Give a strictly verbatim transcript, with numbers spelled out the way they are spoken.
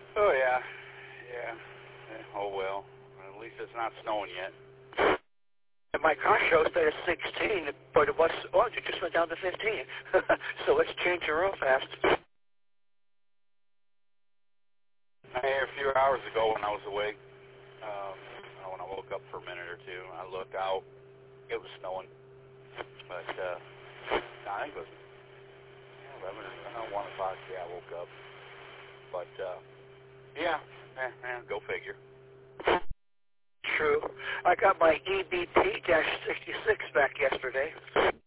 Oh, yeah. Yeah. Eh, Oh, well. At least it's not snowing yet. And my car shows that it's sixteen, but it was, oh, it just went down to fifteen. So let's change it real fast. Hey, a few hours ago when I was awake, um, when I woke up for a minute or two, I looked out. It was snowing. But, uh, I think it was eleven or one o'clock. Yeah, I woke up. But, uh, yeah, eh, eh, go figure. True. I got my E B T sixty-six back yesterday.